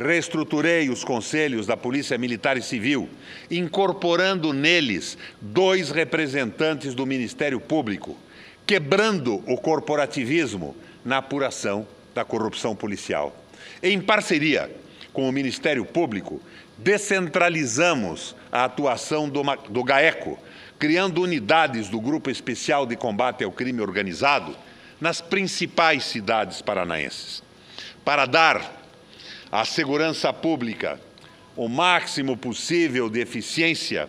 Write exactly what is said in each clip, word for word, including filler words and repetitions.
reestruturei os conselhos da Polícia Militar e Civil, incorporando neles dois representantes do Ministério Público, quebrando o corporativismo na apuração da corrupção policial. Em parceria com o Ministério Público, descentralizamos a atuação do, do GAECO, criando unidades do Grupo Especial de Combate ao Crime Organizado nas principais cidades paranaenses. Para dar à segurança pública o máximo possível de eficiência,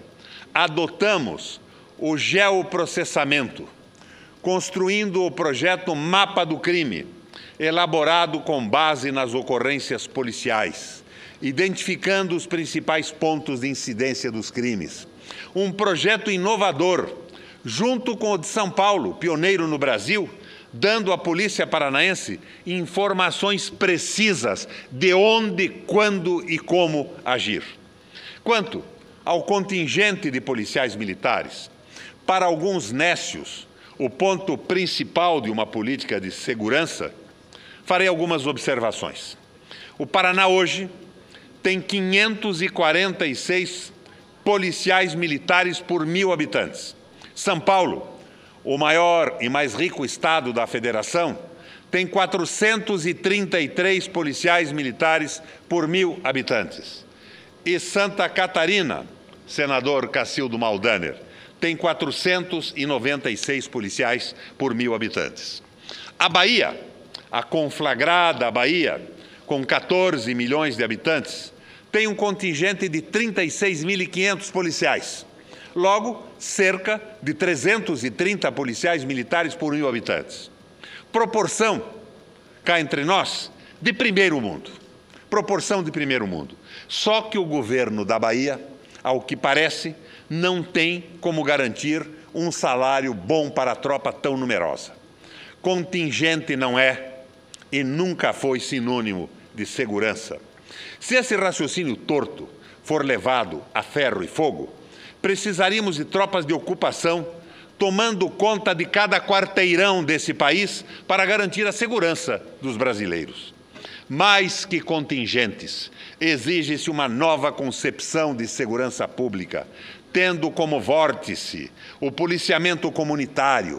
adotamos o geoprocessamento, construindo o projeto Mapa do Crime, elaborado com base nas ocorrências policiais, identificando os principais pontos de incidência dos crimes. Um projeto inovador, junto com o de São Paulo, pioneiro no Brasil, dando à Polícia Paranaense informações precisas de onde, quando e como agir. Quanto ao contingente de policiais militares, para alguns nécios, o ponto principal de uma política de segurança, farei algumas observações. O Paraná hoje tem quinhentos e quarenta e seis policiais militares por mil habitantes. São Paulo, o maior e mais rico estado da Federação, tem quatrocentos e trinta e três policiais militares por mil habitantes. E Santa Catarina, senador Cacildo Maldaner, tem quatrocentos e noventa e seis policiais por mil habitantes. A Bahia, a conflagrada Bahia, com quatorze milhões de habitantes, tem um contingente de trinta e seis mil e quinhentos policiais. Logo, cerca de trezentos e trinta policiais militares por mil habitantes. Proporção, cá entre nós, de primeiro mundo. Proporção de primeiro mundo. Só que o governo da Bahia, ao que parece, não tem como garantir um salário bom para a tropa tão numerosa. Contingente não é e nunca foi sinônimo de segurança. Se esse raciocínio torto for levado a ferro e fogo, precisaríamos de tropas de ocupação tomando conta de cada quarteirão desse país para garantir a segurança dos brasileiros. Mais que contingentes, exige-se uma nova concepção de segurança pública, tendo como vórtice o policiamento comunitário.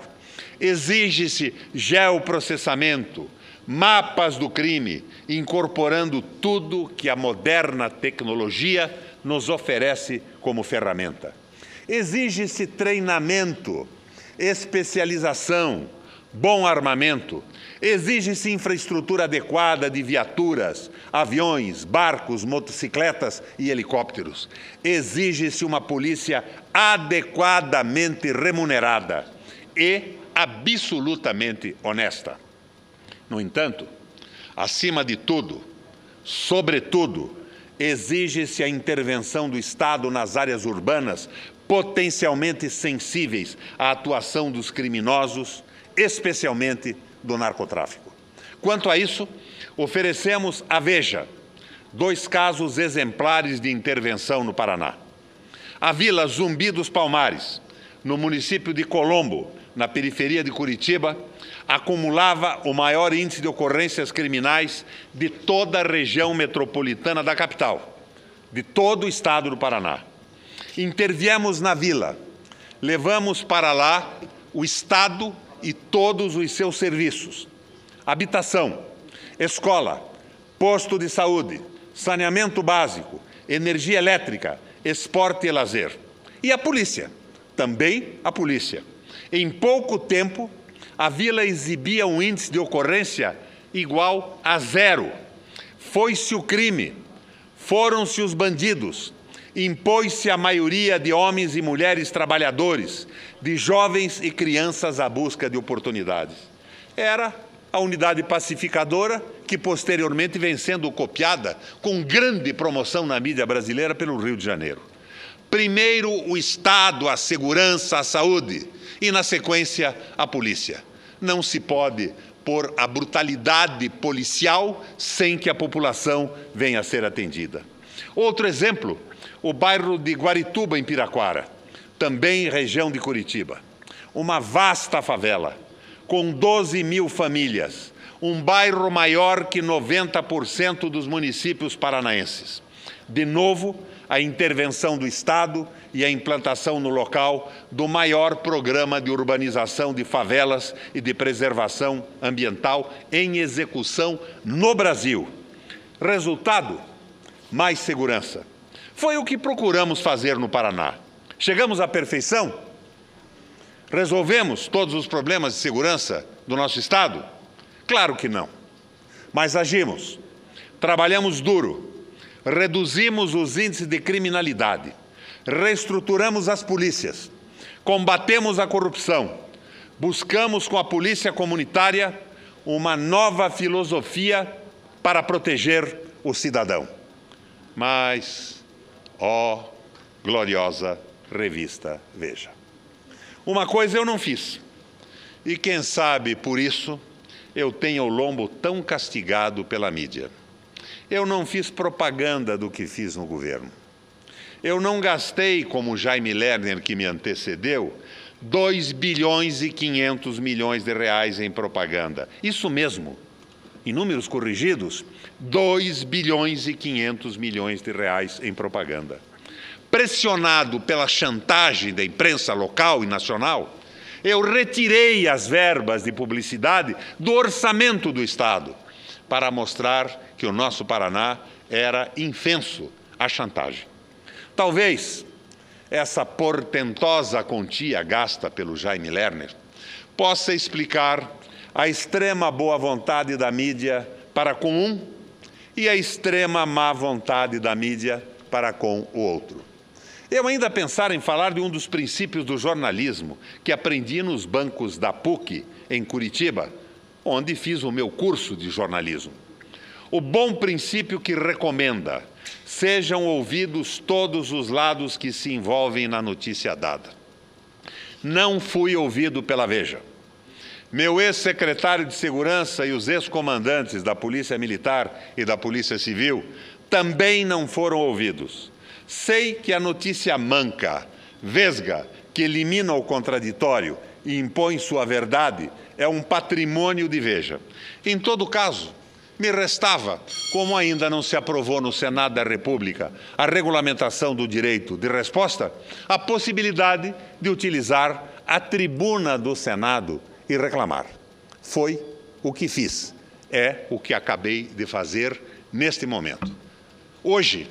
Exige-se geoprocessamento, mapas do crime, incorporando tudo que a moderna tecnologia nos oferece como ferramenta. Exige-se treinamento, especialização, bom armamento. Exige-se infraestrutura adequada de viaturas, aviões, barcos, motocicletas e helicópteros. Exige-se uma polícia adequadamente remunerada e absolutamente honesta. No entanto, acima de tudo, sobretudo, exige-se a intervenção do Estado nas áreas urbanas potencialmente sensíveis à atuação dos criminosos, especialmente do narcotráfico. Quanto a isso, oferecemos a Veja dois casos exemplares de intervenção no Paraná. A Vila Zumbi dos Palmares, no município de Colombo, na periferia de Curitiba, acumulava o maior índice de ocorrências criminais de toda a região metropolitana da capital, de todo o estado do Paraná. Interviemos na vila, levamos para lá o Estado e todos os seus serviços, habitação, escola, posto de saúde, saneamento básico, energia elétrica, esporte e lazer. E a polícia, também a polícia. Em pouco tempo, a vila exibia um índice de ocorrência igual a zero. Foi-se o crime, foram-se os bandidos, impôs-se a maioria de homens e mulheres trabalhadores, de jovens e crianças à busca de oportunidades. Era a unidade pacificadora que posteriormente vem sendo copiada com grande promoção na mídia brasileira pelo Rio de Janeiro. Primeiro o Estado, a segurança, a saúde e, na sequência, a polícia. Não se pode pôr a brutalidade policial sem que a população venha a ser atendida. Outro exemplo, o bairro de Guarituba, em Piraquara, também região de Curitiba. Uma vasta favela, com doze mil famílias, um bairro maior que noventa por cento dos municípios paranaenses. De novo, a intervenção do Estado e a implantação no local do maior programa de urbanização de favelas e de preservação ambiental em execução no Brasil. Resultado? Mais segurança. Foi o que procuramos fazer no Paraná. Chegamos à perfeição? Resolvemos todos os problemas de segurança do nosso Estado? Claro que não. Mas agimos. Trabalhamos duro. Reduzimos os índices de criminalidade. Reestruturamos as polícias. Combatemos a corrupção. Buscamos com a polícia comunitária uma nova filosofia para proteger o cidadão. Mas, ó, gloriosa revista Veja. Uma coisa eu não fiz, e quem sabe por isso eu tenho o lombo tão castigado pela mídia. Eu não fiz propaganda do que fiz no governo. Eu não gastei, como Jaime Lerner, que me antecedeu, dois bilhões e quinhentos milhões de reais em propaganda. Isso mesmo, em números corrigidos, dois bilhões e quinhentos milhões de reais em propaganda. Pressionado pela chantagem da imprensa local e nacional, eu retirei as verbas de publicidade do orçamento do Estado para mostrar que o nosso Paraná era infenso à chantagem. Talvez essa portentosa quantia gasta pelo Jaime Lerner possa explicar a extrema boa vontade da mídia para com um e a extrema má vontade da mídia para com o outro. Eu ainda pensar em falar de um dos princípios do jornalismo que aprendi nos bancos da P U C, em Curitiba, onde fiz o meu curso de jornalismo. O bom princípio que recomenda: sejam ouvidos todos os lados que se envolvem na notícia dada. Não fui ouvido pela Veja. Meu ex-secretário de Segurança e os ex-comandantes da Polícia Militar e da Polícia Civil também não foram ouvidos. Sei que a notícia manca, vesga, que elimina o contraditório e impõe sua verdade, é um patrimônio de Veja. Em todo caso, me restava, como ainda não se aprovou no Senado da República a regulamentação do direito de resposta, a possibilidade de utilizar a tribuna do Senado e reclamar. Foi o que fiz. É o que acabei de fazer neste momento. Hoje,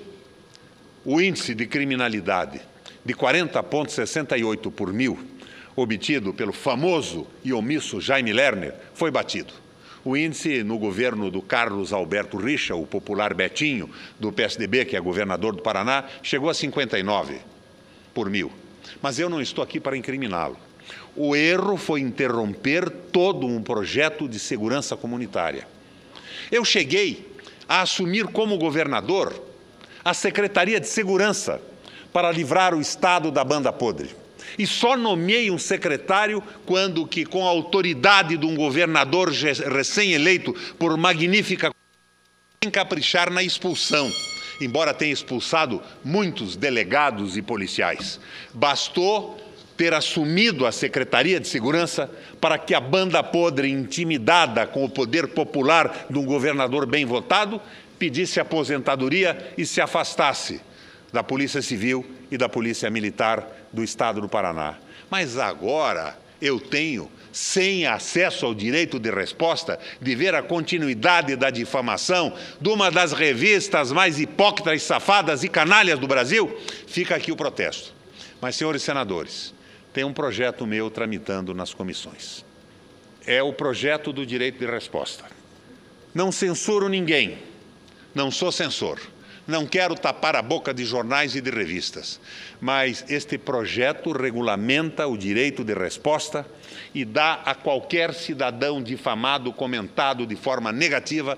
o índice de criminalidade de quarenta vírgula sessenta e oito por mil, obtido pelo famoso e omisso Jaime Lerner, foi batido. O índice no governo do Carlos Alberto Richa, o popular Betinho, do P S D B, que é governador do Paraná, chegou a cinquenta e nove por mil. Mas eu não estou aqui para incriminá-lo. O erro foi interromper todo um projeto de segurança comunitária. Eu cheguei a assumir como governador a Secretaria de Segurança para livrar o Estado da banda podre. E só nomeei um secretário quando que, com a autoridade de um governador recém-eleito por magnífica, encaprichar na expulsão, embora tenha expulsado muitos delegados e policiais. Bastou ter assumido a Secretaria de Segurança para que a banda podre, intimidada com o poder popular de um governador bem votado, pedisse aposentadoria e se afastasse da Polícia Civil e da Polícia Militar do Estado do Paraná. Mas agora eu tenho, sem acesso ao direito de resposta, de ver a continuidade da difamação de uma das revistas mais hipócritas, safadas e canalhas do Brasil, fica aqui o protesto. Mas, senhores senadores, tem um projeto meu tramitando nas comissões. É o projeto do direito de resposta. Não censuro ninguém, não sou censor. Não quero tapar a boca de jornais e de revistas, mas este projeto regulamenta o direito de resposta e dá a qualquer cidadão difamado, comentado de forma negativa,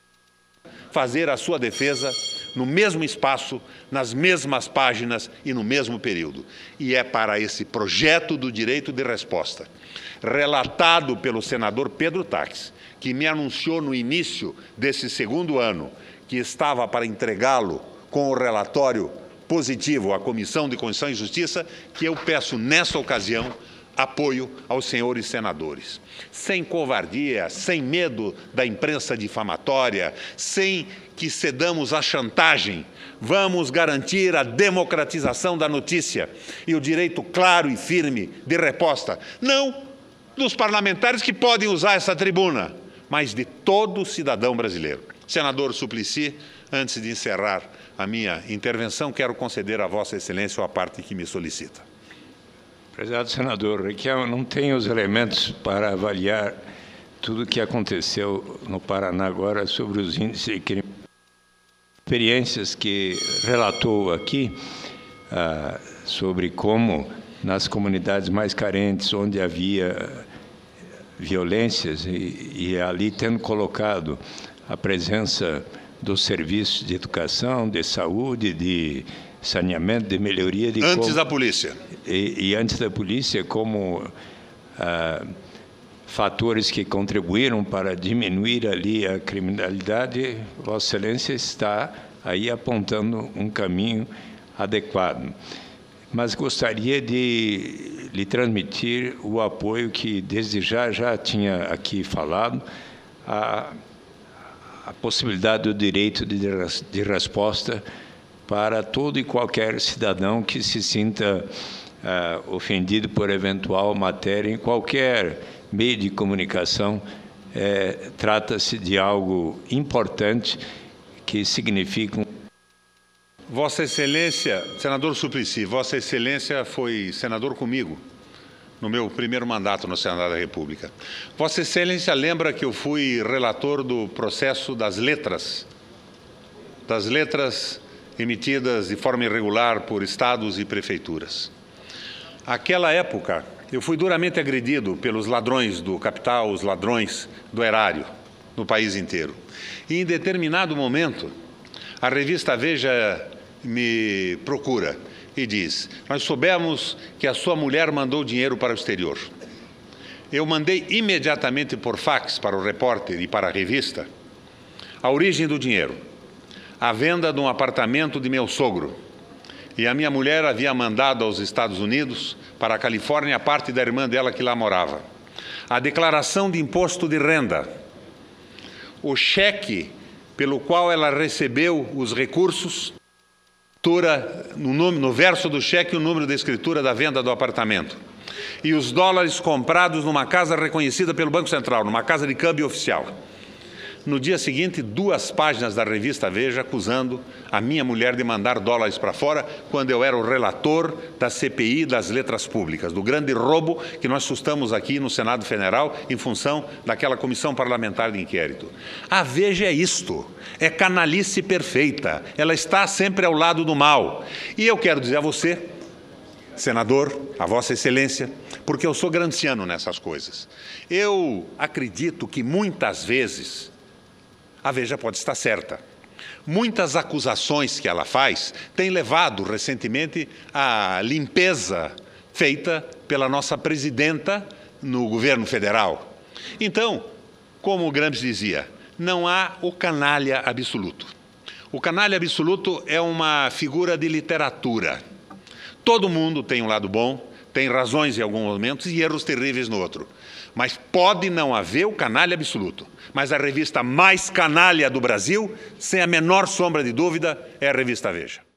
fazer a sua defesa no mesmo espaço, nas mesmas páginas e no mesmo período. E é para esse projeto do direito de resposta, relatado pelo senador Pedro Taques, que me anunciou no início desse segundo ano que estava para entregá-lo com o relatório positivo à Comissão de Constituição e Justiça, que eu peço, nessa ocasião, apoio aos senhores senadores. Sem covardia, sem medo da imprensa difamatória, sem que cedamos à chantagem, vamos garantir a democratização da notícia e o direito claro e firme de resposta, não dos parlamentares que podem usar essa tribuna, mas de todo cidadão brasileiro. Senador Suplicy, antes de encerrar a minha intervenção, quero conceder a Vossa Excelência a parte que me solicita. Prezado senador, aqui eu não tenho os elementos para avaliar tudo o que aconteceu no Paraná agora sobre os índices de crime. Experiências que relatou aqui ah, sobre como nas comunidades mais carentes, onde havia violências, e, e ali tendo colocado a presença dos serviços de educação, de saúde, de saneamento, de melhoria de antes como, da polícia e, e antes da polícia como ah, fatores que contribuíram para diminuir ali a criminalidade, Vossa Excelência está aí apontando um caminho adequado. Mas gostaria de lhe transmitir o apoio que desde já já tinha aqui falado, a, a possibilidade do direito de, de resposta para todo e qualquer cidadão que se sinta uh, ofendido por eventual matéria em qualquer meio de comunicação. É, trata-se de algo importante que significa um... Vossa Excelência, senador Suplicy, Vossa Excelência foi senador comigo no meu primeiro mandato no Senado da República. Vossa Excelência lembra que eu fui relator do processo das letras, das letras emitidas de forma irregular por estados e prefeituras. Naquela época, eu fui duramente agredido pelos ladrões do capital, os ladrões do erário, no país inteiro. E, em determinado momento, a revista Veja me procura e diz: nós soubemos que a sua mulher mandou dinheiro para o exterior. Eu mandei imediatamente por fax para o repórter e para a revista a origem do dinheiro, a venda de um apartamento de meu sogro. E a minha mulher havia mandado aos Estados Unidos, para a Califórnia, a parte da irmã dela que lá morava. A declaração de imposto de renda, o cheque pelo qual ela recebeu os recursos, no, nome, no verso do cheque o número da escritura da venda do apartamento. E os dólares comprados numa casa reconhecida pelo Banco Central, numa casa de câmbio oficial. No dia seguinte, duas páginas da revista Veja acusando a minha mulher de mandar dólares para fora, quando eu era o relator da C P I das letras públicas, do grande roubo que nós sustamos aqui no Senado Federal em função daquela comissão parlamentar de inquérito. A Veja é isto, é canalice perfeita, ela está sempre ao lado do mal. E eu quero dizer a você, senador, a Vossa Excelência, porque eu sou gramsciano nessas coisas, eu acredito que muitas vezes a Veja pode estar certa. Muitas acusações que ela faz têm levado recentemente à limpeza feita pela nossa presidenta no governo federal. Então, como o Gramsci dizia, não há o canalha absoluto. O canalha absoluto é uma figura de literatura. Todo mundo tem um lado bom, tem razões em alguns momentos e erros terríveis no outro. Mas pode não haver o canalha absoluto. Mas a revista mais canalha do Brasil, sem a menor sombra de dúvida, é a revista Veja.